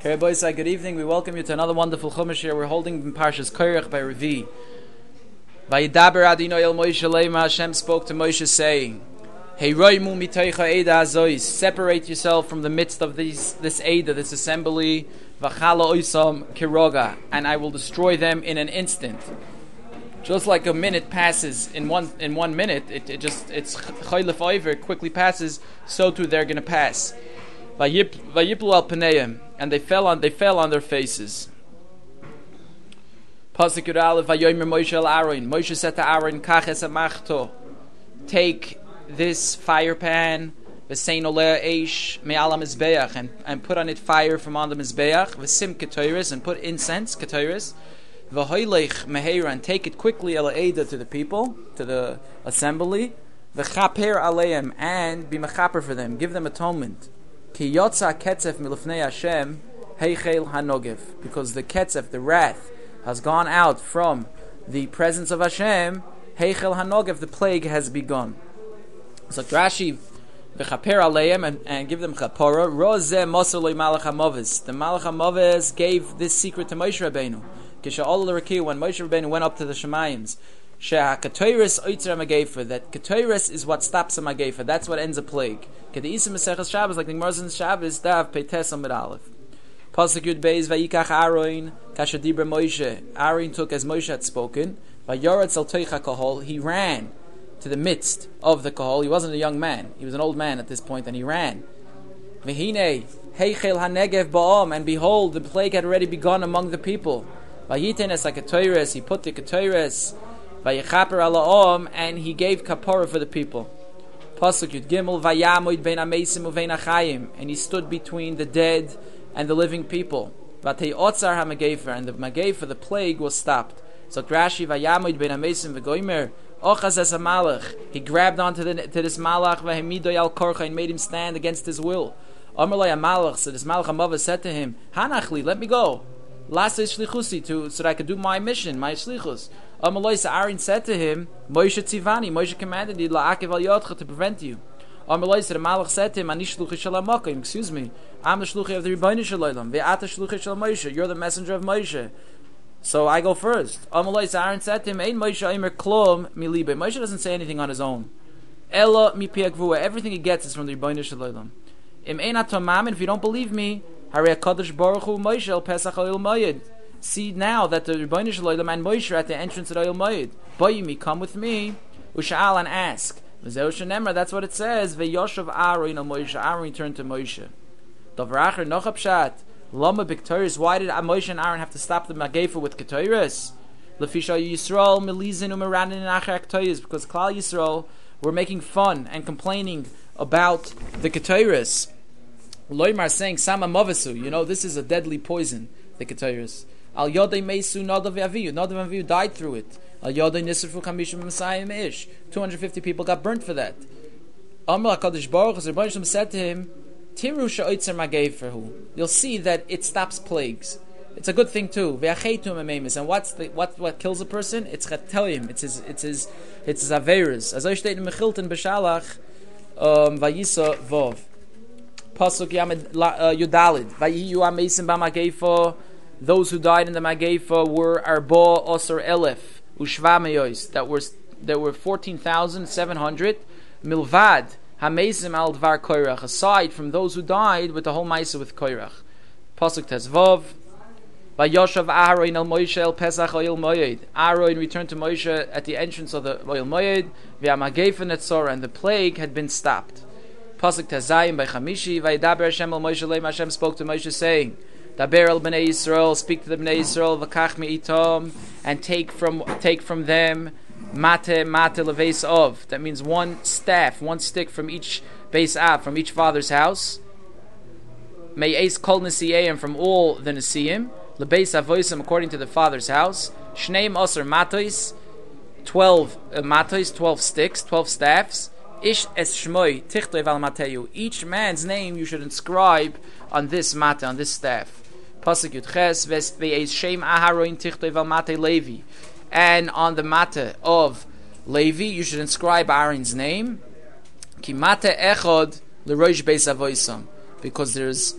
Okay, boys, good evening. We welcome you to another wonderful Chumash here. We're holding in Parshas Korach by Revi. Vayidaber Adonai el Moshe Leima, Hashem spoke to Moshe saying, Heiroimu mitoicha Eda Azois, separate yourself from the midst of this Eda, this assembly, Vachala Oisam Kiroga, and I will destroy them in an instant. Just like a minute passes in one minute, it's Chaylef Oiver, it quickly passes, so too they're going to pass. Vayiplu al Paneim, and they fell on their faces. Pasuk Yud Aleph, Vayomer Moshe el Aaron. Moshe said to Aaron, Kach es hamachto, take this fire pan, v'sein oleh eish me'al hamizbeach, and put on it fire from on the mizbeach, v'sim ketoiris, and put incense ketoiris, v'hoylech meheira, and take it quickly el eda to the people, to the assembly, v'chaper aleim, and be mechaper for them, give them atonement. Ki yotza ketzef milufnei Hashem heichel hanogev, because the ketzef, the wrath, has gone out from the presence of Hashem. Heichel hanogev, the plague has begun. So Rashi v'chaper aleim, and give them chapora. Rozeh moser loy malach hamoves. The malach hamoves gave this secret to Moshe Rabbeinu. Kisha'ol l'rakir, when Moshe Rabbeinu went up to the Shemayims, she'hakatoiris oitzer ha'magefer, that katoiris is what stops a magefer. That's what ends a plague. Kedeisim Maseches Shabbos, like the Gemara in Shabbos, Dav Peites Amid Aleph. Pasuk Yud Beis, Vayikach Aaron kasher dibra Moshe. Aaron took as Moshe had spoken. Vayoretz al toicha kahol. He ran to the midst of the kahol. He wasn't a young man; he was an old man at this point, and he ran. Vehine heichel hanegev ba'am, and behold, the plague had already begun among the people. Vayiten es hakatoires. He put the katoires. Vayichaper ala'am, and he gave kapora for the people. Pasuk Yud Gimel, Vayamoid bein amesim uvein achayim, and he stood between the dead and the living people. Vatei otzar hamagefer, and the magefer, the plague, was stopped. So Rashi, Vayamoid bein amesim v'goimer ochaz es hamalach. He grabbed onto this malach v'hemidoy al korcha, and made him stand against his will. Amalei hamalach, so this malach hamava said to him, Hanachli, let me go. Lasa shlichusi, so that I could do my mission, my shlichus. Amaloi, Aaron said to him, Moshe tzivani, Moshe commanded you la'akev al yodcha, to prevent you. Amaloi, the Malach said to him, Ani shluchi shel hamakom, excuse me, I'm the shluchi of the Rebbeinu Shalom, ve'ata shluchi shel Moshe, you're the messenger of Moshe, so I go first. Amaloi, Aaron said to him, Ein Moshe aimer klom milibe. Moshe doesn't say anything on his own. Ela mipi agvua, everything he gets is from the Rebbeinu Shalom. Im ein atomam, if you don't believe me, Harei HaKadosh Baruch Hu Moshe el Pesach al Moed. See now that the Rebbeinu Shalom and Moshe are at the entrance of Oyel Moed. Boyimi, come with me. Usha'al, and ask. V'zeu shenemar, that's what it says. Ve'yoshav Aaron al Moshe. Aaron turned to Moshe. Davracher noch apshat. Lama b'ketoris. Why did Moshe and Aaron have to stop the magefa with ketoris? Lefisha Yisrael melizin umeranin acher ketoris. Because Klal Yisrael were making fun and complaining about the ketoris. Loimar saying Sama Movesu. You know, this is a deadly poison, the ketoris. Al Yodei Mesu Nadav Aviyu. Nadav Aviyu died through it. Al Yodei Nisrfu Kamishim Messiah Ish. 250 people got burnt for that. Amar HaKadosh Baruch Hu, Rebbeinu Shalom said to him, Tiru she'oitzer mageferhu. You'll see that it stops plagues. It's a good thing too. Ve'acheitu mememis. And what kills a person? It's chatayim. It's his averas. As I state in Mechilton B'Shalach, Vayisa Vov. Pasuk Yudalid. Vayiyu amesim b'magefa. Those who died in the Magefa were Arba Osir Elef Ushvameyois. There were 14,700 Milvad Hamesim al Dvar Koirach, aside from those who died with the whole Maisa with Koirach. Pasuk Tezvav. Vayoshav Aaron el Moshe el Pesach Oyel Moed. Aaron returned to Moshe at the entrance of the Oyel Moed. V'amagefa Netzora, and the plague had been stopped. Pasuk Tezayim by Chamishi. Vayidaber Hashem el Moshe Leim. Hashem spoke to Moshe saying, Daber el Bnei Yisrael, speak to the Bnei Yisrael, v'kach mi'itom, and take from them mate leveis of. That means one staff, one stick from each base av, from each father's house. Me'es kol nesi'eim, from all the nesi'im. Lebeis avoisim, according to the father's house. Shneim osir matos, 12 matos, 12 sticks, 12 staffs. Ish es shmoi tichtoi val mateyu. Each man's name you should inscribe on this mate, on this staff. Pasuk Yudches, ve'ez shem aharon tichtoi val mate Levi. And on the mate of Levi, you should inscribe Aaron's name. Ki mate echod l'roish beis avoisam. Because there's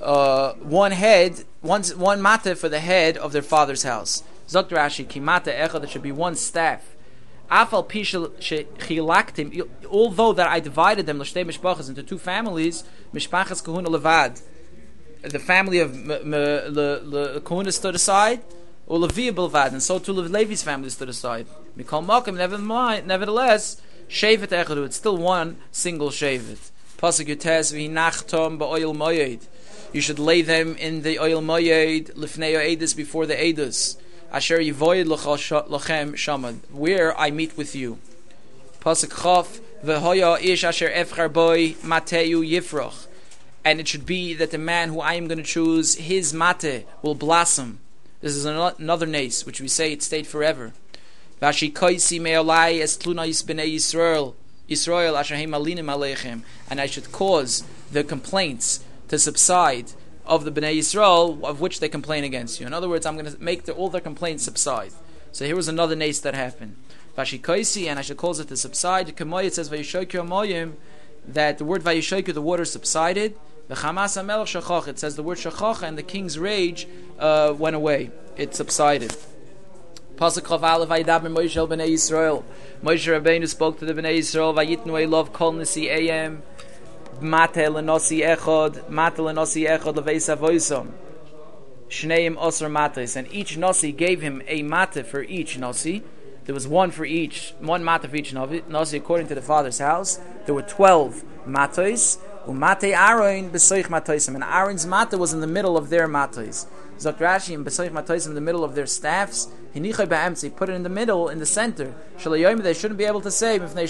one mata for the head of their father's house. Zok Rashi, ki mata echad, there should be one staff. Afal pishel shechilaktim, although that I divided them l'shtei mishpachas into two families, mishpachas kahuna levad, the family of kahuna stood aside, or Levi belvad, and so too Levi's family stood aside. Mikol makom, nevertheless, shevet echadu, it's still one single shevet. Pasuk Yutes v'hinachtom ba'oil moyed. You should lay them in the oil moyed lifnei edus, before the edus. Asher yivoyed lochem shamad, where I meet with you. Pasuk Chof v'hoya ish asher efchar boy mateu yifroch, and it should be that the man who I am going to choose, his mate will blossom. This is another nace, which we say it stayed forever. Vashi koisi me'olai es tlunais b'nei Yisrael asher heim alinim aleichem, and I should cause the complaints to subside of the Bnei Yisrael, of which they complain against you. In other words, I'm going to make all their complaints subside. So here was another nace that happened. Vashi koisi, and I should cause it to subside. Kamoy, it says vayishoykyu amoyim, that the word vayishoykyu, the water subsided. V'chamas hamelech shachach, it says the word shachach, and the king's rage went away. It subsided. Pasuk Chav Aleph Vayidaber Moshe el Bnei Yisrael. Moshe Rabbeinu spoke to the Bnei Yisrael. Vayitnu elov kol nisi ayim mate lenosi echod leveis avoisam shneim osar mates, and each nasi gave him a mate for each nasi. There was one for each, one mate for each nasi according to the father's house. There were 12 mates. Umate Aaron besoich matoisim, and Aaron's mate was in the middle of their mates. Zok Rashi, and besoich matoisim, in the middle of their staffs. Hinichoy ba'emtzi, put it in the middle, in the center. Shalayom, they shouldn't be able to say because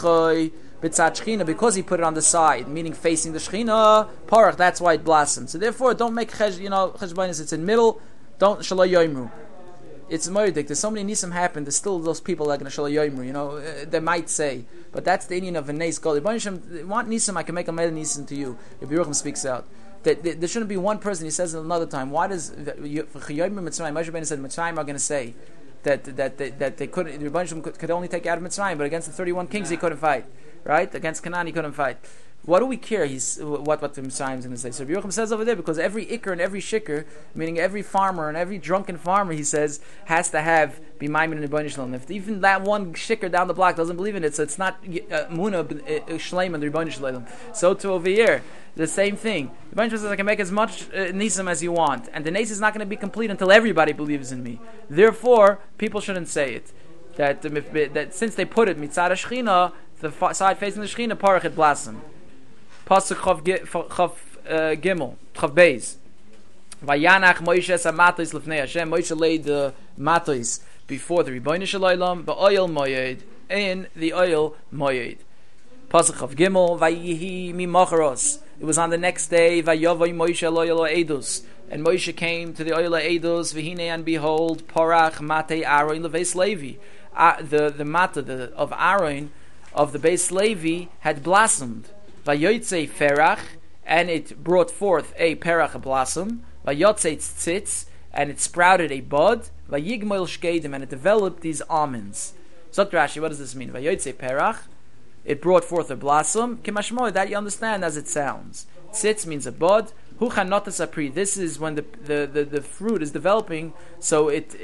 he put it on the side, meaning facing the shechina. Parach, that's why it blossomed. So therefore, don't make cheshbonis. It's in the middle. Don't shalayomru. It's moedik. There's so many nisim happen. There's still those people that are going to shalayomru. They might say, but that's the Indian of a nes god. If you want nisim, I can make a meta nisim to you. If Yerucham speaks out. There shouldn't be one person. He says it another time. Why does Chayyim Mitzrayim? Moshe Rabbeinu said Mitzrayim are going to say that they couldn't. The Rebbeinu could only take out of Mitzrayim, but against the 31 kings he couldn't fight. Right, against Canaan he couldn't fight. What do we care? What the Mitzrayim is going to say. So Yerucham says over there, because every ikr and every shikr, meaning every farmer and every drunken farmer, he says, has to have b'maymin and Rebbeinu Shalom. If even that one shikr down the block doesn't believe in it, so it's not muna shleim and the Rebbeinu Shalom. So too over here, the same thing. The Rebbeinu says, I can make as much nisim as you want, and the nes is not going to be complete until everybody believes in me. Therefore, people shouldn't say it. That since they put it mitzad shechina, the side facing the shechina, parach it blossom. Pasuk Chav Gimel, Chav Beis. Vayanach Moshe es hamatos lifnei Hashem. Moshe laid the matos before the Rebbeinu Shalom, ba'oil moyed, in the oil moyed. Pasuk Chav Gimel, Vayihi mimacharos. It was on the next day. Vayavoy Moshe lo yelo edus, and Moshe came to the oil edus. V'hine, and behold, parach mate Aaron leveis Levi. The mata of Aaron of the Beis Levi had blossomed. Vayotze ferach, and it brought forth a perach, a blossom. Vayotze tzitz, and it sprouted a bud. Vayigmoil shkedim, and it developed these almonds. Zok Rashi, what does this mean? Vayotze perach, it brought forth a blossom. Kimashmoy, that you understand as it sounds. Tzitz means a bud. Huchan notas apri. This is when the fruit is developing, so it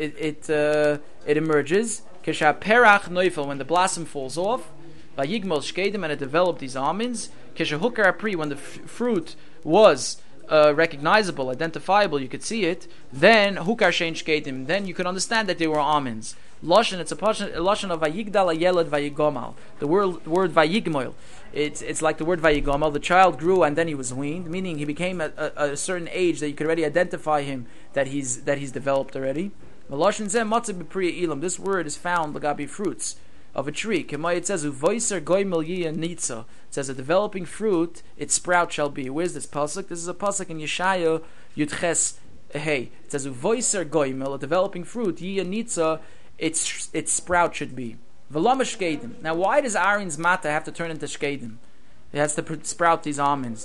emerges. Kesha perach noifel, when the blossom falls off. Vayigmol shkedim, and it developed these almonds. Keshahukar apri, when the fruit was recognizable, identifiable, you could see it. Then hukar shein shkedim, then you could understand that they were almonds. Lashon, it's a lashon of vayigdal ayelad vayigomal. The word vayigmoil. It's like the word vayigomal. The child grew and then he was weaned, meaning he became a certain age that you could already identify him that he's developed already. This word is found lagabi fruits of a tree. It says, it says, a developing fruit, its sprout shall be. Where's this pasuk? This is a pasuk in Yeshaya Yudches Hey. It says, a developing fruit, nitza, its sprout should be. Now, why does Aaron's mata have to turn into shkedim? It has to sprout these almonds.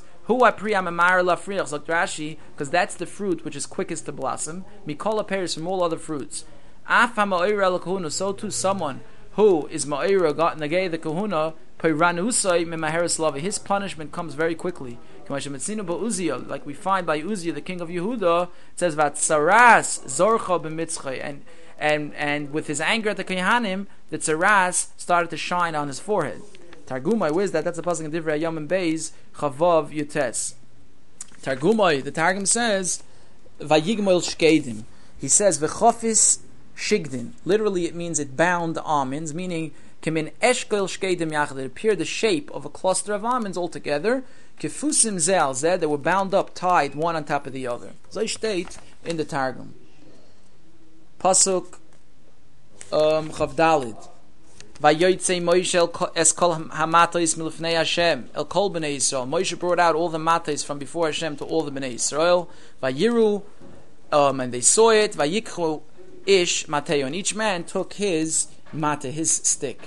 Rashi, because that's the fruit which is quickest to blossom. Mikola pears from all other fruits. So too, someone who is Ma'ira got Nagay the Kahuna, Peiranusai Mimaheres Lava. His punishment comes very quickly. Like we find by Uzziah, the king of Yehuda, it says that Saras Zorcha b'mitzchay, and with his anger at the Kohanim, the Saras started to shine on his forehead. Targumai, where's that? That's a pasuk in Divrei Yom and Beis Chavav Yutes. Targumai, the Targum says Vayigmoil Shkedim. He says V'chofis Shigdin. Literally, it means it bound almonds, meaning Kemin Eshkel Shkedim Yachad. It appeared the shape of a cluster of almonds all together. Kefusim Zel Zed. They were bound up, tied one on top of the other. So state in the Targum. Pasuk Chavdalid. Vayotzei Moshe es kol hamatais milufnei Hashem el kol bnei Yisrael. Moshe brought out all the matais from before Hashem to all the bnei Yisrael. Vayiru, and they saw it. Vayikchu ish mateo, and each man took his mate, his stick.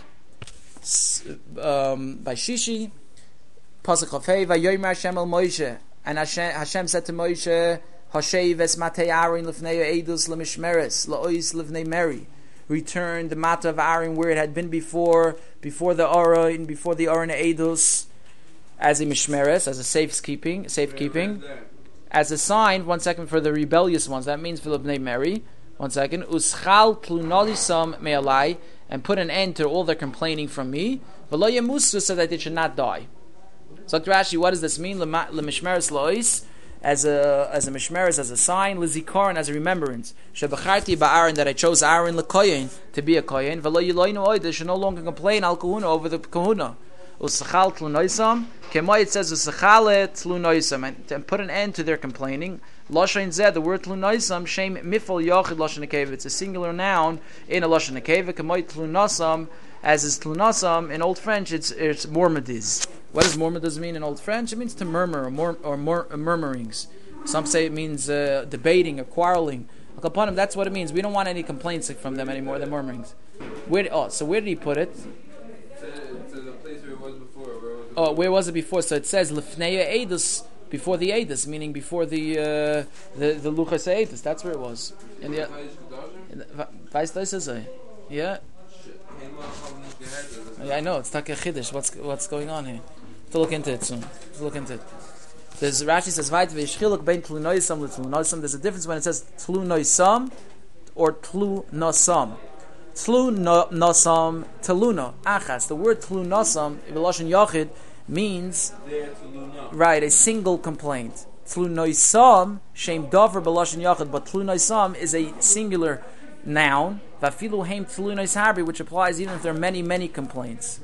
By Shishi, pasuk Chafei, vayomer Hashem el Moshe, and Hashem said to Moshe, Hashev es matei Aaron lefnei edus lemishmeres laois lefnei Meri. Return the matter of Aaron where it had been before the Aron and before the Aron Eidos, as a mishmeres, as a safekeeping, as a sign. 1 second, for the rebellious ones. That means for the Bnei Meri. 1 second. Uschal tlunalisam me'alai, and put an end to all their complaining from me. V'lo yemusu, so that they should not die. So Rashi, what does this mean? Lemishmeres lois. As a mishmeres, as a sign, lizikaron, as a remembrance. Shebacharti ba'aron, that I chose Aaron lekoyin to be a koyin. V'lo yiloinu oid, they should no longer complain al kahuna over the kahuna. Usachal tlunoisam, kemoi it says usachale tlunoisam, and put an end to their complaining. Lashon zed, the word tlunoisam, shem mifal yochid lashon nekeva. It's a singular noun in a lashon nekeva. Kemoi tlunasam, as is tlunasam in Old French, it's mormadiz. What does mormadiz mean in Old French? It means to murmur, or murmurings. Some say it means debating or quarreling. Upon him, that's what it means. We don't want any complaints from them anymore. They're murmurings. So where did he put it? To the place where it was before. Where was it before? So it says Lefneya Edus, before the Edus, meaning before the Luchas Edus. That's where it was. In the yeah. Yeah, I know, it's Taka Chiddush. What's going on here? To look into it soon. There's Rashi says, there's a difference when it says Tlunoisam or Tlunosam. Tlunosam, Teluna, Achas. The word Tlunosam, B'lashon Yachid, means right, a single complaint. Tlunoisam, Shem Dover B'lashon Yachid, but Tlunoisam is a singular noun, Vafilu Heim Tlunois Harbi, which applies even if there are many, many complaints.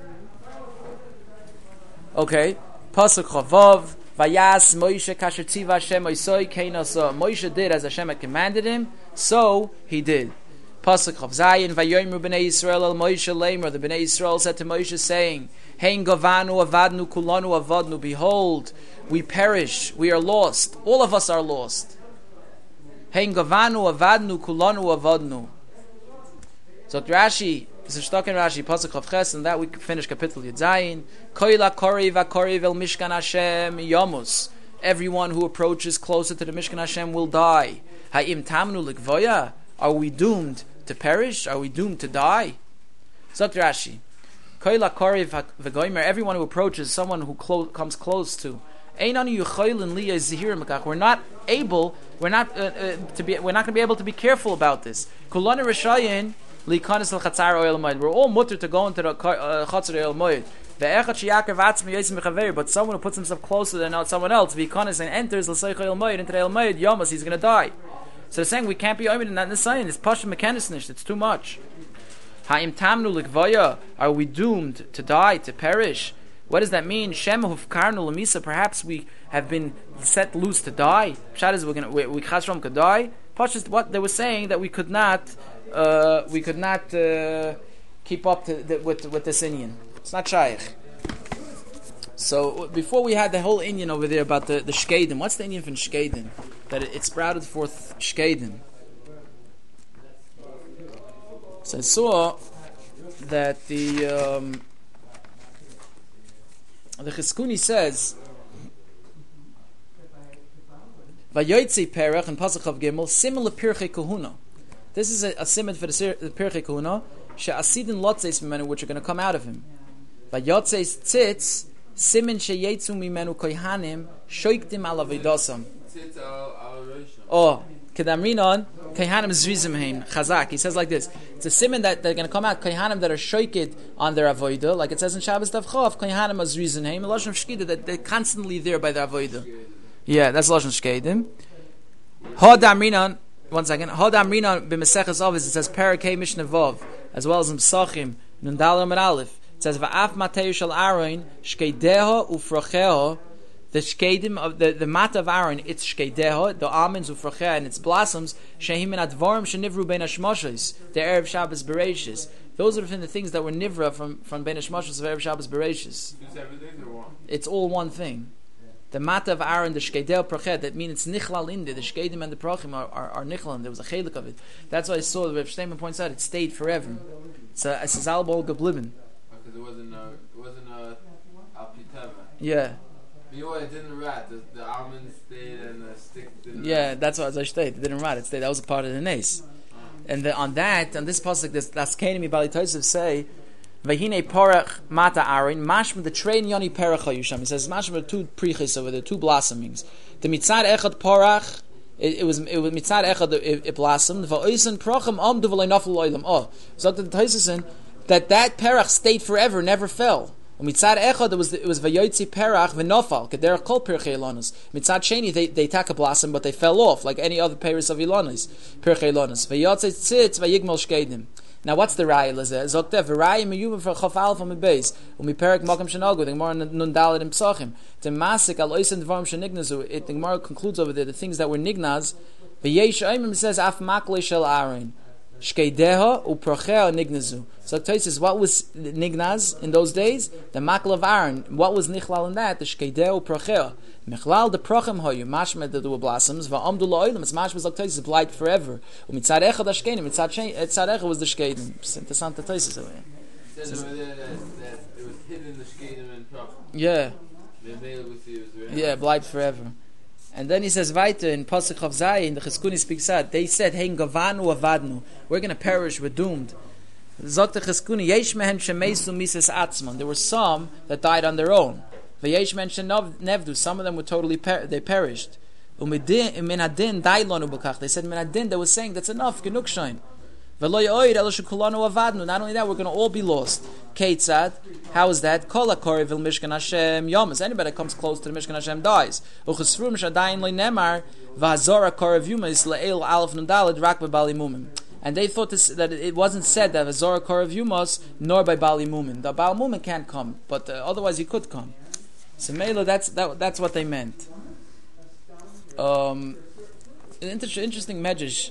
Okay, Pasuk Chavav, Vayas Moshe Kasher Tziva Hashem Oisoi Keinasa. Moshe did as Hashem had commanded him, so he did. Pasuk Chav Zayin, Vayoyimru B'nei Yisrael El Moshe Leimer. The B'nei Yisrael said to Moshe, saying, Hein Gavanu Avadnu Kulanu Avadnu. Behold, we perish, we are lost. All of us are lost. Hein Gavanu Avadnu Kulanu Avadnu. So Rashi, this is stuck in Rashi, Pasuk Chav Ches, and that we finish Kapitel Yud Zayin. Koila Koriv Akoriv El Mishkan Hashem Yamus. Everyone who approaches closer to the Mishkan Hashem will die. Ha'im Tamnu Likvoya. Are we doomed to perish? Are we doomed to die? So Rashi, Koila Koriv V'Goymer. Everyone who approaches, someone who comes close to. We're not able. We're not going to be able to be careful about this. Kulana Rishayin. We're all mutter to go into the Chatzar El Moed. But someone who puts himself closer than someone else, and enters into the El Moed, Yomas, he's going to die. So they're saying we can't be oimid in that sign. It's Pasha Mechanisnish. It's too much. Ha'im tamnu likvaya. Are we doomed to die, to perish? What does that mean? Shema hufkarnu lemisa. Perhaps we have been set loose to die. Pshat is we chasrom could die. Pasha, what they were saying, that we could not keep up with this Indian. It's not shaykh. So before we had the whole Indian over there about the shkedim. What's the Indian from shkedim? That it sprouted forth shkedim. So I saw that the Chizkuni says Vayoytzi Perach and Pasuk of Gimel similar Pirchei Kahuna. This is a simon for the Pirchei Kahuna. she'asidin lotzeis mimenu, which are going to come out of him. Vayotzeis tzitz, simin sheyetzu mimenu kohanim, shoiktim al avidosam. Tzitz al Rishon. Oh, kedamrinon, kohanim zrizim hein, chazak. He says like this. It's a siman that they're going to come out, kohanim that are shoiked on their avodah, like it says in Shabbos Daf Chof, kohanim zrizim hein, Lashon of Shkida, that they're constantly there by their avodah. Yeah, that's Lashon Shkedim. Hodamrinon, one second. Hodamrinon b'Maseches Avos, it says Parakei Mishnah Vov, as well as in Psachim, Nundalam and Aleph. It says Va'af Matei Shel Aaron Shkeideho Ufrocheho. The shkedim of the mat of Aaron, it's shkeideho, the almonds ufrocheho and its blossoms. Shehim and advarim shenivru ben hashmoshes, the erev Shabbos bereishis. Those are the things that were nivra from ben hashmoshes of erev Shabbos bereishis. It's everything or one? It's all one thing. The mat of Aaron, the shkeideh prochet, that means it's nichlal in there. The shkedim and the prochim are nichlal. There was a chelik of it. That's why I saw the Reb Shteiman points out it stayed forever. It's a zalbol geblieben. Because it wasn't al piteva. Yeah. You know what? It didn't rot. The almonds stayed and the stick didn't. Yeah, that's what I stayed. It didn't rot. It stayed. That was a part of the nace. And on this pasuk, this Kenemi Bali Tosef say, "Vehine porach mata Aaron mashma the train yoni perach hayusham." He says mashma the two prichis over there, two blossomings. The mitzad echad porach, it was mitzad echad it blossomed. Va'oisen procham amdu v'lei naflu loylam. Oh, so the Tosef that perach stayed forever, never fell. Mitzad echad it was vayotzi perach v'nofal kederach kol pirchei ilonos. Mitzad sheni they attack a blossom but they fell off like any other peris of ilonos pirchei ilonos. Vayotzi tzitz vayigmol shkedim. Now what's the raya lezeh? Zoktev raya miyuva for chafal from a base umiperek makam shenogu. The Gemara nun daled in Psachim the masik al oisen dvarim shenignazu. The Gemara concludes over there the things that were nignaz. V'yesh oimim says af maklei shel Aaron. Shkeideha uprochea nignazu. So it says what was nignaz in those days? The makla of Aaron. What was nichlal in that? The shkeideha uprochea. Michlal the prochem hoyu mashmed that there were blossoms. Va'amdu lo'olim. It's mashmed like Tosfos blight forever. Umitzad echad ashkenim. Mitzad echad was the shkedim. Interessant Tosfos over here. It says over there that it was hidden in the shkedim and prochem. Yeah. Yeah, blight forever. And then he says weiter in Pasuk of Zayin, the Chizkuni speaks out, they said, Hein gavanu avadnu, we're going to perish, we're doomed. Zok the Chizkuni, Yesh mehen shemeisu mises atzman, there were some that died on their own. V'yesh mehen shenevdu, some of them were totally, they perished. Minadin dailonu b'kach, they said minadin, they were saying, that's enough, genug shoin. Not only that, we're going to all be lost. Keitzad, how is that? Kol hakori vil Mishkan Hashem yomas. Anybody that comes close to the Mishkan Hashem dies. Uchesfrum shadayin lo nemar v'hazor hakori yumas le'el alef nudalid rak b'bali mumim. And they thought that it wasn't said that v'hazor hakori yumas nor by bali mumin. The bali mumin can't come, but otherwise he could come. So Mela, that's what they meant. An interesting medrash.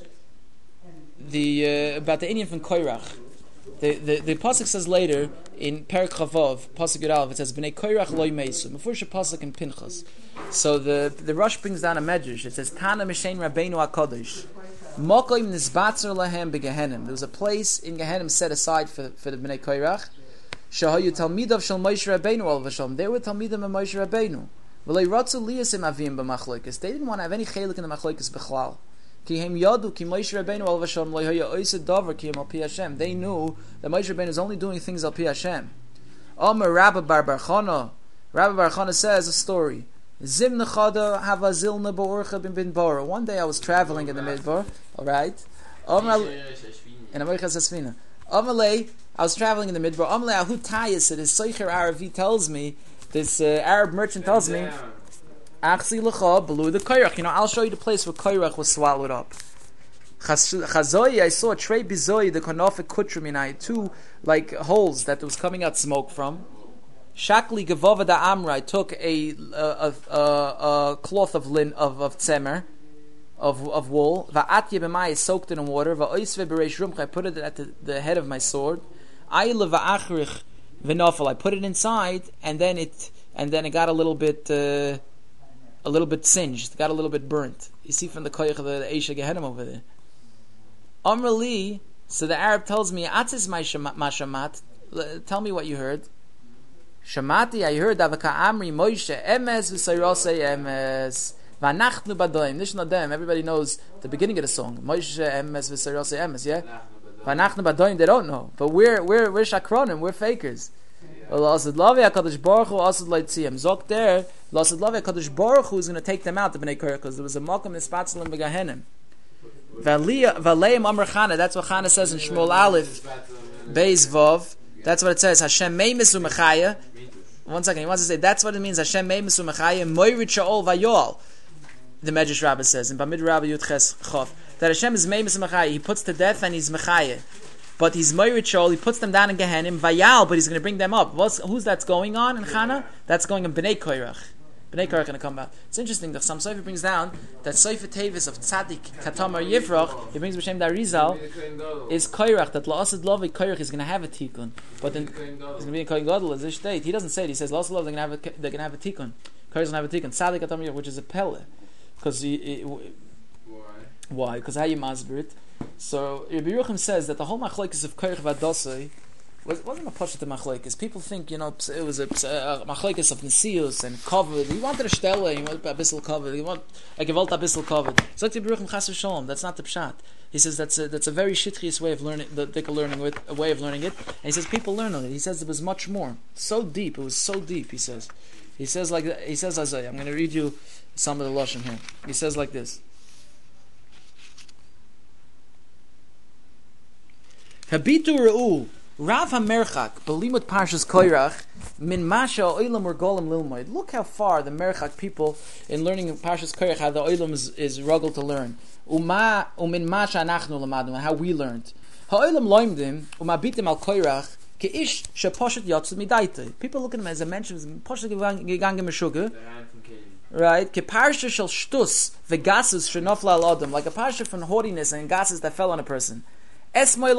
About the Indian from Koirach. The pasuk says later in Perek Chavov, pasuk Yudalev, it says Bnei Koirach loy meisu. Before pasuk in Pinchas. So the Rosh brings down a medrash. It says Tana Mishain Rabbeinu Hakadosh. Mokoim nisbatzer lahem begehenim. There was a place in Gehenim set aside for the Bnei Koirach. Shahayu Talmidav Shal Moshe Rabbeinu al Vashom. They were Talmidim of Moshe Rabbeinu. V'lei ratzu liyasim avim b'machloikis. They didn't want to have any chelik in the machloikis b'chlal. Ki hem yadu ki Moshe Rabbeinu al Vashom lo haya oised davar ki hem al pi Hashem. They knew that Moshe Rabbeinu is only doing things al pi Hashem. Omer Rabbi Bar Chana. Rabbi Bar Chana says a story. Zim nechada hava zilna ba'orcha bin Bora. One day I was traveling in the Midbar. All right. And America says Svina. Amalei, I was traveling in the Midbar. Amalei ahu tayis. This Soicher Aravi tells me. This Arab merchant tells me. Achsi lecha below the Koirach. I'll show you the place where Koirach was swallowed up. Chazoi, I saw a trey bizoi, the konofik kutrim, two like holes that was coming out smoke from. Shakli gevova da amra, I took a cloth of lin of tzemer, of wool. Va'atye b'mai, soaked it in water. Va'oisve b'reish rumcha, I put it at the head of my sword. Ayla va'achrich v'nofel, I put it inside, and then it got a little bit singed, got a little bit burnt. You see from the koyach of the Eisha Gehenim over there. Amrali, so the Arab tells me, Atis my shamat, tell me what you heard. Shamati, I heard Avaka Amri Moshe Emes v'Sayrosei Emes v'Anachnu Badoim. Nishna Dem. Everybody knows the beginning of the song. Moshe Emes v'Sayrosei Emes. Yeah. Vanachnu badoim, they don't know. But we're shakronim, we're fakers. L'asad lavi HaKadosh Baruch Hu asad leitziyam. Zok there, l'asad lavi HaKadosh Baruch Hu is going to take them out, the Bnei Korach, because there was a makom nispatzelim b'gahenim. V'aleim amar Chana, that's what Chana says in Shmuel Aleph, Beis Vav. That's what it says. Hashem meimis u'mechaya. 1 second, he wants to say, that's what it means. Hashem meimis u'mechaya, moirit sha'ol vayol. The Medrash Rabbah says, in Bamid Rabbah Yudches Chof, that Hashem is meimis u'mechaya. He puts to death and he's mechaya. But he's moirit sha'ol, he puts them down in Gehenim, vayal, but he's going to bring them up. Who's that's going on in Chana? That's going in Bnei Korach. Bnei Korach going to come back. It's interesting that some Sefer brings down that Sefer Tevis of Tzadik Katamar Yifrach, he brings B'Shem Darizal, is Korach, that La'asad Lovi Korach is going to have a tikkun. But then, he's going to be in Kohen Gadol, as this state. He doesn't say it, he says La'asad Lovi, they're going to have a tikkun. Korach is going to have a tikkun. Tzadik Katamar Yifrach, which is a pelle. Because why? Because how you masber it? So Rabbi Yerucham says that the whole machlokes of Korach v'Adosai wasn't a pashut machlokes. People think, it was a machlokes of Nesius and covered. He wanted a stelle, he wanted a bissel covered. He wanted a bissel covered. So Rabbi Yerucham chas v'sholom. That's not the pshat. He says that's a very shitchiest way of learning. A way of learning it. And he says people learn on it. He says it was much more, so deep. It was so deep. He says like that. He says Isaiah. I'm going to read you some of the lashon here. He says like this. Habitu Re'u, Rav HaMerchak, Belimut Parshas Koirach, Min Masha Oilam or Golem Lilmoid. Look how far the Merchak people in learning Parshas Koirach, how the Oilam is ruggle to learn. Umin Masha Anachnu Lamadu, how we learned. Ha'oilam loimdim, Umabitim al Koirach, Ke'ish Sheposhet Yotzid Midaite. People look at him as a mention, Poshet Gegangen Meshuggah. Right? Keparsha Shel Shtus, Vegasus Shenofla al Adam, like a parsha from haughtiness and gases that fell on a person. Yesterday,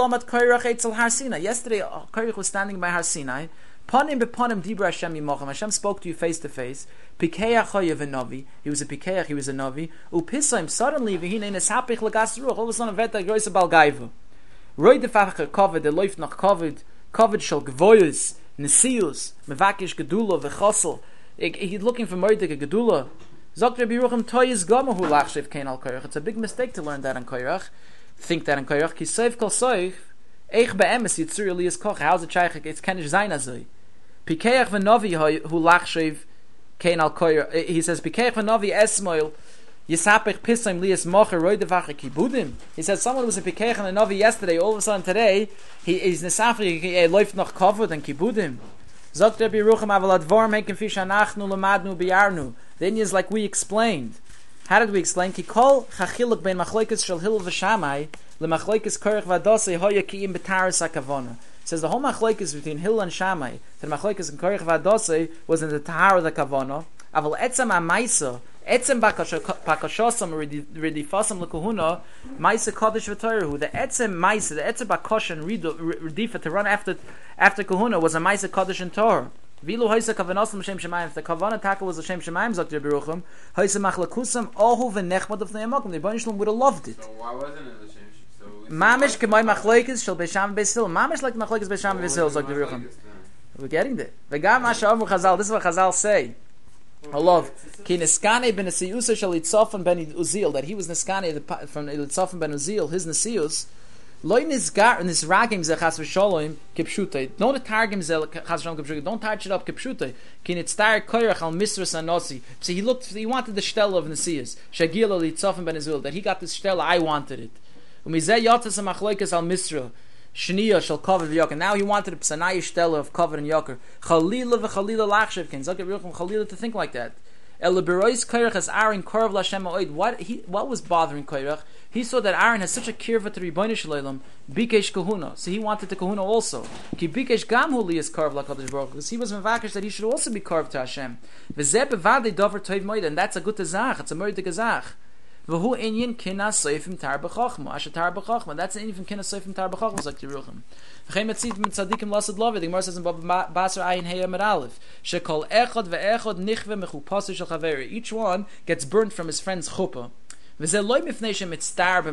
Korach was standing by Har Sinai. Panim bepanim dibra Hashem yimochem. Hashem spoke to you face to face. Pikeach hoyev v'navi. He was a pikeach. He was a navi. Upisaim suddenly v'hinei neshapich lagas ruach. All of a sudden, veta groisa balgaiva. Roy defacher kovid. Loif nach kovid. Kovid shel gvoyus nesius mevakish gedula v'chosel. He's looking for moedik gedula. Zok Rabbi Yerucham toyis gama hu lachshev kein al Korach. It's a big mistake to learn that on Korach. Think that in Korach, ki soif kol soif, eich be'emes yitzur Elias koch. How's it shaykh? It's kenish zayin azoi. Pikeach v'novi hu lachshev kein al Korach. He says, Pikeach v'novi esmoil, yisapech pisaim lias mocher roi devache kibudim. He says, someone was a Pikeach and a novi yesterday, all of a sudden today, he's nesafri, loif noch kovod and kibudim. Zogt Rabbi Yerucham aval advar meikim fish anachnu lemadnu biyarnu. The Indians like we explained. How did we explain? Ki kol chachiluk ben machlokes shel Hillel v'Shamai lemachlokes Korach v'Adosai hoya ki'im b'taras hakavona. Says the whole machlokes between Hillel and Shammai, the machlokes and Korach v'Adosai was in the tahara of the kavona. Aval etzem amaisa, etzem bakashosam redifasam lekuhuna, maisa kodesh v'toirahu. The etzem maisa, the etzem bakosh and redifa to run after kahuna was a maisa kodesh and Torah. Vilu hoysa kavanosam l'shem shemayim. If the kavana taka was l'shem shemayim, Zok Rabbi Yerucham, hoysa machlakusam ohu v'nechmad of ne'amokim. The Rebbeinu Shalom would have loved it. So why wasn't it l'shem? Mamish k'moy machlokes shel Beisham Beis Hillel. Mamish like machlokes Beisham Beis Hillel, Zok Rabbi Yerucham. We're getting there. V'gam masha amru Chazal. This is what Chazal say. I love ki neskane ben nesiyusa shel Yitzofan ben Uziel, that he was neskane from Yitzofan ben Uziel, his nesiyus. Loy nisgar in this ragim ze chas v'sholom kipshutay. Don't the targim ze chas v'sholom kipshutay. Don't touch it up kipshutay. Ki nitztar Korach al misras anosi. So he wanted the stella of Nesius. Shagil al Yitzofan ben Uziel, that he got this stella. I wanted it. Umizeh yotzas machlokes al misra. Shniya shall cover v'yoker. Now he wanted a psanai stella of cover and yoker. Chalila v'chalila lachshev ken. Zok Rabbi Yerucham chalila to think like that. El berois Korach as Aaron korv l'Hashem ha'od. What was bothering Korach? He saw that Aaron has such a kirva to Rebbeinu Shalom, bikesh kahuna. So he wanted the kahuna also. Ki bikesh gam hu liyas karv l'Kadosh Baruch Hu. Because he was mevakish that he should also be carved to Hashem. V'zeh bevadei dover toiv moed. And that's a good zach. It's a moedik zach. V'hu inyan kina soifim tar b'chochma. Asher tar b'chochma. That's an inyan from kina soifim tar b'chochma. Zok Yerucham. V'chein metzid mit tzadikim lasad lavi. The Gemara says in Basar Ayin Hey Amar Aleph. Shekol echad ve'echad nichve mechupasu shel chaveri. Each one gets burnt from his friend's chuppah. Not because he has tsar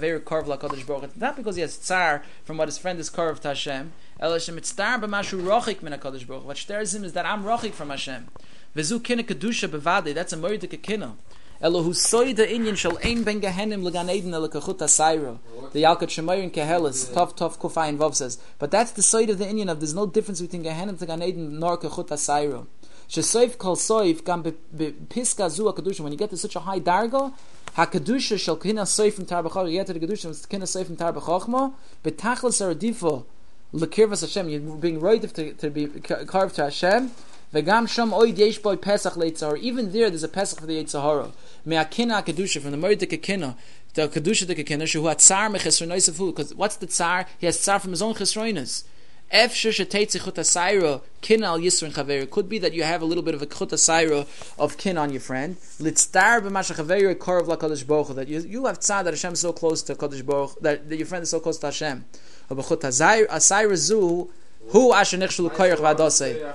from what his friend is carved to Hashem. What stirs him is that I'm rochik from Hashem. That's a moedik kina. Elohu soy the Indian shall ein ben gehenim legan eden lekachut asayro. The Yalkut Shemayr in Kehelis, Tov Kufayin Vav says. But that's the side of the Indian of there's no difference between gehenim to gan eden nor kachut asayro. Shesoif kol soif gam piska zu akadusha. When you get to such a high dargo, hakadusha shall kina soif from tarbachach. You get to the kedusha kina soif from tarbachachma. Betachlis aradifo lekirvas Hashem. You're being right to be carved to Hashem. V'gam sham oid yesh boy pesach leitzahar. Even there's a pesach for the Yitzhahara. Me'akina kedusha from the Mordek Kina. The kedusha de kekina shehu atzar mechesroinus afu. Because what's the tsar? He has tsar from his own chesroinus. Ef shesheteit zichut asayro kin al yisrin chaver. Could be that you have a little bit of a chut asayro of kin on your friend. Litztar b'masha chaver korov la Kadosh Baruch Hu. That you have tsar that Hashem is so close to Kadosh Baruch Hu, that your friend is so close to Hashem. But chut asayro zu hu asher nechshul koyach v'adosei.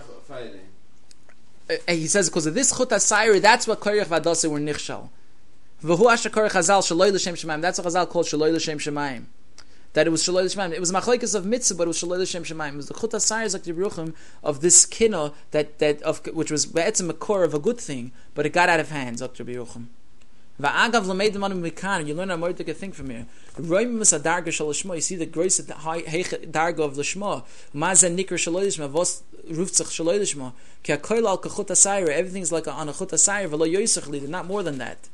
He says because of this chut asayro, that's what koyach v'adosei were nichshal. V'hu asher korach Chazal shaloi l'shem shemayim. That's what Chazal called shaloi l'shem shemayim. That it was shaloi l'shem shemayim. It was machlekes of mitzvah, but it was shaloi l'shem shemayim. It was the chut asayir like the Yeruchim of this kino which was be'etzem a core of a good thing, but it got out of hand. Dr. Yeruchim. Va'agav l'meid manu mikan. You learn a more to thing from here. Roim misadarga shal l'shma. You see the grace of the high darga of l'shma. Mazen nikr shaloi l'shma. Vos ruftzach shaloi l'shma. Ki hakoil al kachut asayir. Everything's like on a chut asayir. V'lo yoisach li. Not more than that.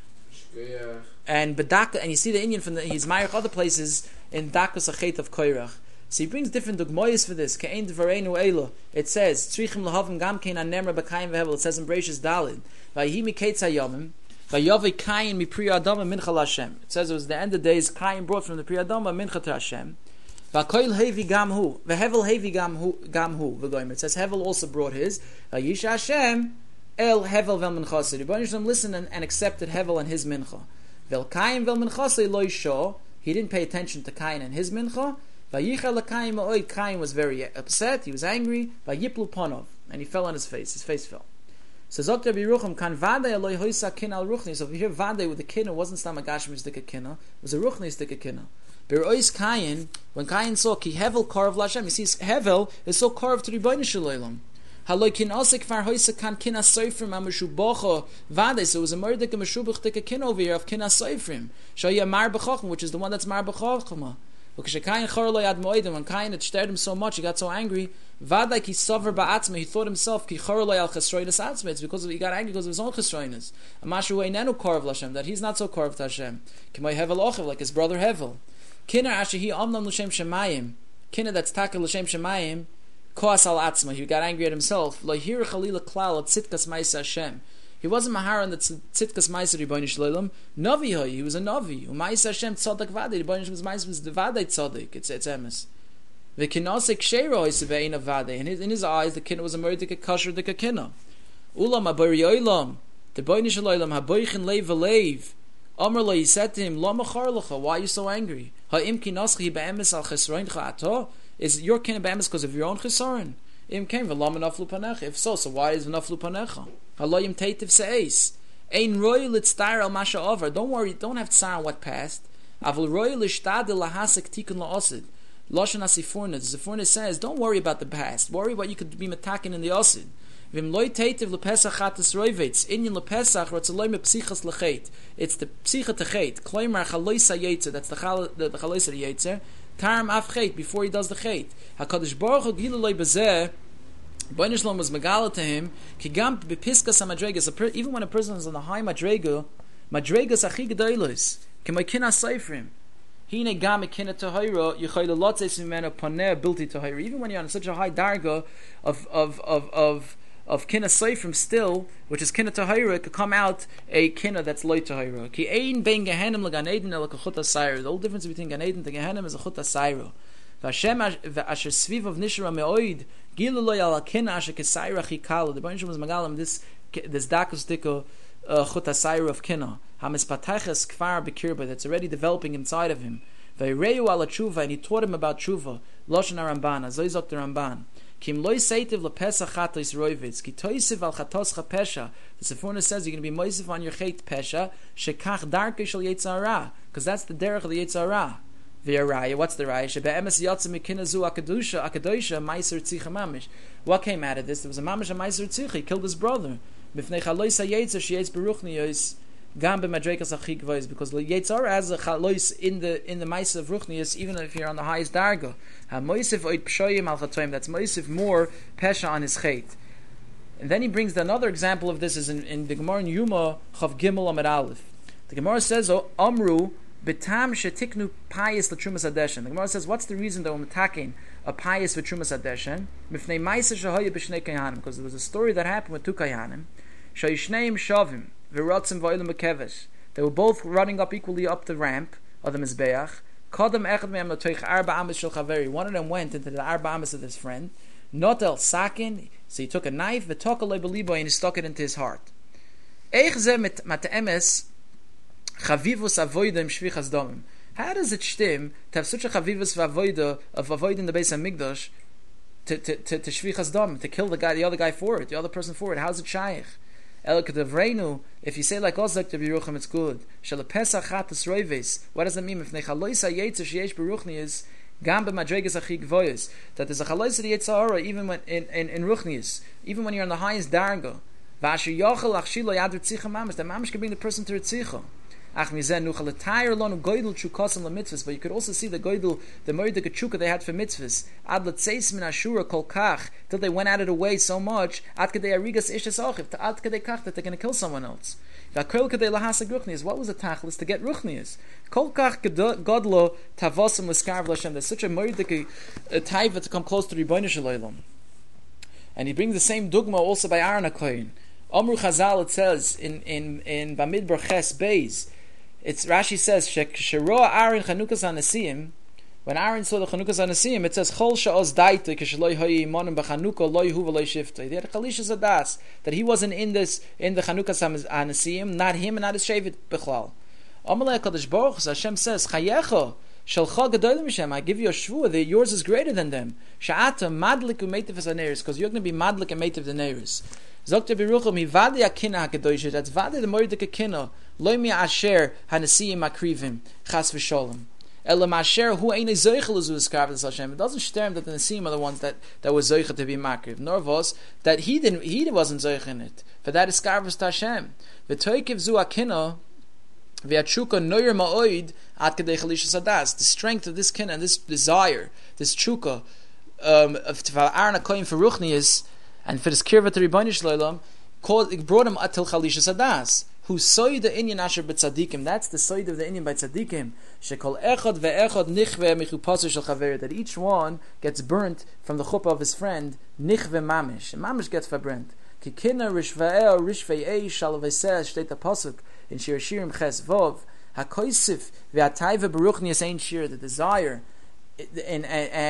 Yeah. And bedaka, and you see the Indian from he's mayach other places in dakas achet of koirach. So he brings different dogmoyas for this. Kein dvareinu elo. It says tzrichim lahavim gam kein anemra b'kayim v'hevel. It says in Bereshis Dalid. Vayhi miketz hayomim. Vayovi kayin mi pri adama mincha Hashem. It says it was the end of the days. Kayin brought from the pri adama mincha to Hashem. Vakoil hevi gam hu. V'hevel hevi gam hu. V'goyim. It says hevel also brought his. Vayisha Hashem. El Hevel vel minchasei. The Rebbeinu Shalom listened and accepted Hevel and his mincha. Vel Kain vel minchasei lo yisho. He didn't pay attention to Kain and his mincha. Vayichal Kain ma'oid. Kain was very upset. He was angry. Vayiplu ponov, and he fell on his face. His face fell. So Dr. Biruchim kan vadei aloi hoisa kin al ruchni. So if you hear vadei with the kin, it wasn't stam a gashmish dika kina. It was a ruchni dika kina. Berois Kain, when Kain saw ki Hevel korv l'Hashem, he sees Hevel is so korv to the Rebbeinu Shalom. Haloikin osik far hoisa kan kina soifrim amashubocho vade. So it was a murder que mashubach take a kin over here of kina soifrim. Shoya mar b'chochem, which is the one that's mar b'chochema. Because Kain chorlo yad moedim, when Kain had stirred him so much, he got so angry. Vade ki sover ba'atzme, he thought himself ki chorlo al chesroinus atzme. It's because he got angry because of his own chesroinus. Amashu einenu korv l'Hashem, that he's not so korv to Hashem. K'may Hevel ochiv, like his brother Hevel. Kina asher hi amnam l'shem shemayim. Kina that's taka l'shem shemayim. Koas al atzma, he got angry at himself. Lo hir chalila klal at tzitkas ma'isa Hashem. He wasn't maharan that tzitkas ma'isa Rebbeinu Shalom. Navi hoy, he was a navi. Ma'isa Hashem tzadak vadei. Rebbeinu Shalom's ma'isa was the vadei tzadik. It's emes. V'kinosek sheiro is ve'in of vadei. In his eyes, the kinna was a murdik kasher dik kinna. Ulam abari oilam. The Rebbeinu Shalom haboichin leiv v'leiv. Amar lo, he said to him, Lama charlecha, why are you so angry? Ha'im kinoschi be'emes al chesroincha ato. Is your kin be'emes because of your own chesaron? Im came v'lam naflu panecha. If so why is naflu panecha? Haloyim teitiv se'es. Ein roy litztar al masha over. Don't worry, don't have tsar on what passed. Avol roy lishtadil lahasek tikun la'osid. Lashon HaSifurna. The Sifurna says, don't worry about the past. Worry what you could be metakin in the osid. Vim loy teitiv lepesach chatas roivets. Inyan lepesach ratzaloi me psichas lechet. It's the psicha techet. Kloimar chaloisa yetzer. That's the chaloisa yetzer. Taram afchet, before he does the chet. HaKadosh Baruch Hu gilu loy bezeh. Rebbeinu Shalom was megala to him. Ki gam bepiskas ha-madregas. Even when a person is on the high madrega, madregas achi gedolos. K'may kina seifrim. Hine gam kina tahira. Yichayla lotzes mimena paneh bilti tahira. Even when you're on such a high darga of kina seifrim still, which is kina tahira, could come out a kina that's loy tahira. Ki ein ben gehenim legan eden el kachut asayro. The whole difference between gan eden and gehenim is a chut asayro. Vashem asher sviv of nishra meoid gilu loy al kina asher kesayra chikala. The Rebbeinu was magalam this dakus diko chut asayro of kina. Hamis patachas kfar bekirba, that's already developing inside of him. Vayreu ala tshuva, and he taught him about tshuva. Loshen Ramban, azoy the Ramban. Kim loy seitiv lepesach chatos roivitz ki toisiv al chatos chapesha. The Sifurna says you're going to be moisiv on your chet pesha shekach darke shel yetzara, because that's the derech of the yetzara. V'araya, what's the raya? Shebe'emes yatzim mikina zu akadosha meiser tzicha mamish. What came out of this? There was a mamish a meiser tzicha. He killed his brother. Mifnei chalois hayetzer sheyetz beruchni yos gam b'madrekas achik gvois, because the Yetzer has a chalois in the Maisa of Ruchnius, even if you're on the highest darga. Ha moisif oit pshoyim al chatoim, that's moisif more pesha on his chait. And then he brings another example of this is in the Gemara in Yuma Chav Gimel Amid Aleph. The Gemara says, Amru betam shetiknu payis l'trumas adeshen. The Gemara says, what's the reason that we're attacking a payis v'trumas adeshen? Mifnei ma'isa shahaya b'shnei kayanim, because there was a story that happened with two kayanim. Shayishneim shavim v'rotzim v'olim b'kevesh. They were both running up equally up the ramp of the mizbeach. Kadam echad me'am l'toich arba amis shel chaveri. One of them went into the arba amis of his friend. Notel sakin. So he took a knife, v'tokalei b'libo, and he stuck it into his heart. Eich ze mat'emes chavivus avoida im shvichas domim. How does it stem to have such a chavivus v'avoida of avoiding the base of Migdash to shvichas domim, to kill the other guy for it, the other person for it? How's it shaykh? El kedavreinu, if you say like Ozak to Beruchim, it's good. Shal pesach chatas roives. What does that mean? If nechaloisa yetzer sheyesh beruchni is gam b'madregas achik voyes, that there's a chaloisa the Yetzirah even when in Ruchnius, even when you're on the highest darga. V'asher yochel achshilo yad ritzicha mamish, that mamish can bring the person to ritzicha. Ach mizen nuchal l'tayr lonu goydel chukosam l'mitzvahs, but you could also see the goydel, the murdik chuka they had for mitzvahs. Ad l'tzeis min ashura kol kach, till they went out of the way so much, ad kadei arigas ishas ochiv, to ad kadei kach, that they're going to kill someone else. V'akol kadei lahasag ruchnias, what was the tachlis? To get ruchnias. Kol kach godlo tavosam l'skarv l'Hashem, there's such a murdik taiva to come close to Ribono Shel Olam. And he brings the same dogma also by Aaron HaKohen. Amru Chazal, it says in Bamidbar Ches Beis, it's Rashi says Sheroa Aaron Chanukas Anasiyim. When Aaron saw the Chanukas Anasiyim, it says Chol Shaos Daite Kishloi Hayi Imanim B'Chanuka Loi Hu V'Loi Shifta. He had a Chalishas Adas that he wasn't in the Chanukas Anasiyim, not him and not his Shavit B'Chlal. Amalei Kadosh Baruch Hu, Hashem says Chayecha Shalcha Gedolim Hashem, I give you a shvua that yours is greater than them. Sha'ata Madlik U'Meitiv Azaneris, because you're going to be Madlik and Meitiv the Neris. Zokte Beruchim, he vade akina hakedoishe, that's vade the moedik akina, loy mi asher hanasiyim akrivim, chas v'sholem. Ela masher hu eine zoichel zu eskarv des Hashem. It doesn't stem that the Nasiyim are the ones that were zoichel to be makriv, nor was that he wasn't zoichel in it. For that is skarvus to Hashem. V'toikiv zu akina, v'atshuka noyer ma'oid at kedei chalishas adas. The strength of this kina and this desire, this chuka, of Aaron HaKohen for Ruchnius, and for this kirva to Ribono Shel Olam, it brought him atil chalishas adas. Who soy the inyan asher b'tzadikim? That's the soy of the inyan by tzadikim. Shekol echad ve'echad nichve michupasu shel chaver. That each one gets burnt from the chuppah of his friend. Nichve mamish. And mamish gets verburnt. Kikina rishvaeo rishvei shal v'seh steht the pasuk in Shir Shirim Ches Vov. Hakoisif ve'atayva beruchnias ein shir. The desire and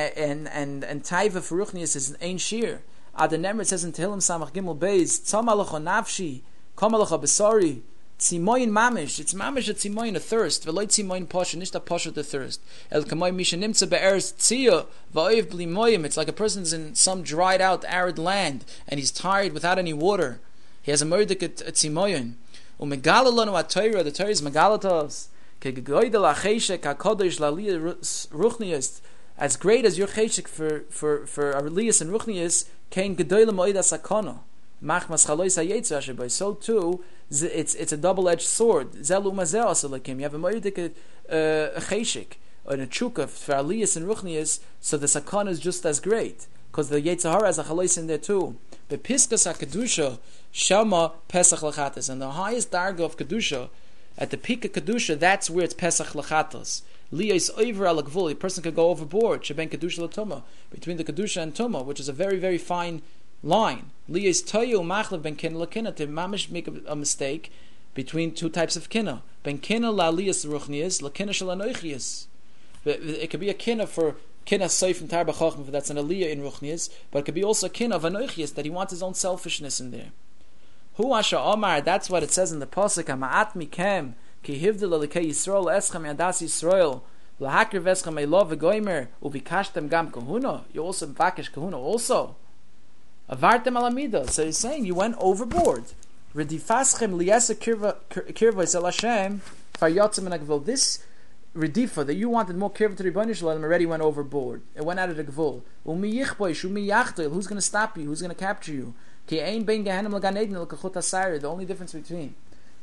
taiva for ruchnias is ein shir. Adenemer says in Tehillim Samach Gimel Beis, Tzamalocha nafshi, Kamalocha besari, Tzimoyin mamish. It's mamish a tzimoyin, a thirst. V'loy tzimoyin pasha, nicht a pasha the thirst. El kamoy misha nimtza be'eretz tziyah, va'oiv bli moyim. It's like a person's in some dried out, arid land, and he's tired without any water. He has a murdik at tzimoyin. Umegala lanu at-Torah, the Torah is megala to us. Kegegoydel ha'cheshek ha'kodesh la'aliyah ruchnias. As great as your cheshek for Aliyas and Ruchnias, kein gedoylem oidas sakana. Machmas chalois hayetzer asher by. So too, it's a double-edged sword. Zelu mazeh asalakim. You have a moedik a cheshek or a chukah for Aliyas and Ruchnias, so the sakana is just as great because the Yetzirah has a chalois in there too. But piskas hakedusha shama pesach lachatas, and the highest darga of kedusha, at the peak of kedusha, that's where it's pesach lachatas. Liya is over al gvul. A person could go overboard. Sheben kedusha latuma, between the kedusha and tuma, which is a very very fine line. Liya is toyu machlev ben kina lakina. To mamish make a mistake between two types of kina. Ben kina la liyas ruchnias, lakina shel anoichias. It could be a kina for kina soif and tarba chachma, that's an aliyah in ruchnias, but it could be also a kina of anoichias, that he wants his own selfishness in there. Hu asha omar. That's what it says in the pasuk. Ma'at mikem. Ki hivdil alikei Yisrael eschem yadas Yisrael lahakir veschem elov v'goymer uvikashtem gam kahuna. You also vakish kahuna also. Avartem alamida. So he's saying you went overboard. Redifaschem liyasa kirva el Hashem faryotzem enagvul. This redifa that you wanted more kirva to Ribono Shel Olam already went overboard. It went out of the gvul. Umi yichboish umi yachtel. Who's going to stop you? Who's going to capture you? Ki ein bein gehenim l'gan eden l'kachut asayir. The only difference between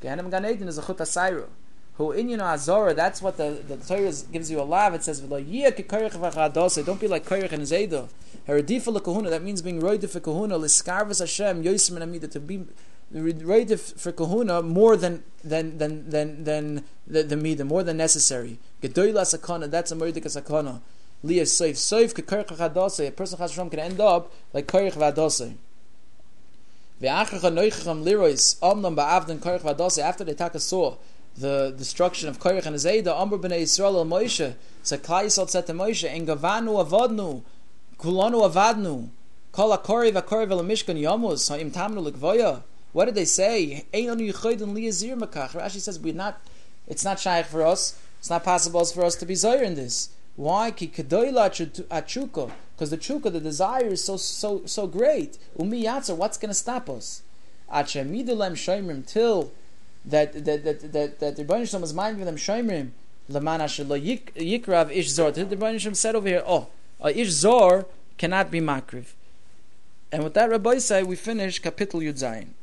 Gehenim and Gan Eden is a chut asayru. Who in Azora, that's what the Torah gives you a lav. It says, don't be like Koyrech and Zayda. Heredifa lekahuna, that means being roidif for kahuna, liskarvas Hashem, yosim and amida, to be roidif for kahuna more than the mida, more than necessary. Gedoyla sakana, that's a moedik sakana. Liya soif kekoyrech v'chadasei, a person chas can end up like koyrech v'adasei. Ve'achach noichacham lirois, omnam ba'avdan koyrech v'adasei, after they saw the destruction of Koyrech and Zayda, Amr b'nei Yisrael el Moshe, so Klal Yisrael said to Moshe, En gavanu avadnu, kulanu avadnu, kol hakori v'akori v'lemishkan yamus, ha'im tamnu l'kvoya. What did they say? Ein anu yichoydin li yazir makach. Rashi says, it's not shaykh for us, it's not possible for us to be zayir in this. Why? Ki kedoyla achuka, because the chuka, the desire is so great. Umi yatzar, what's going to stop us? Ache midulem shoymrim, till that the Rebbeinu Shalom is minding them shoymrim leman asher lo yikrav ish zor. The Rebbeinu Shalom said over here, ish zor cannot be makriv. And with that, Rabbi say, we finish Kapitel Yud Zayin.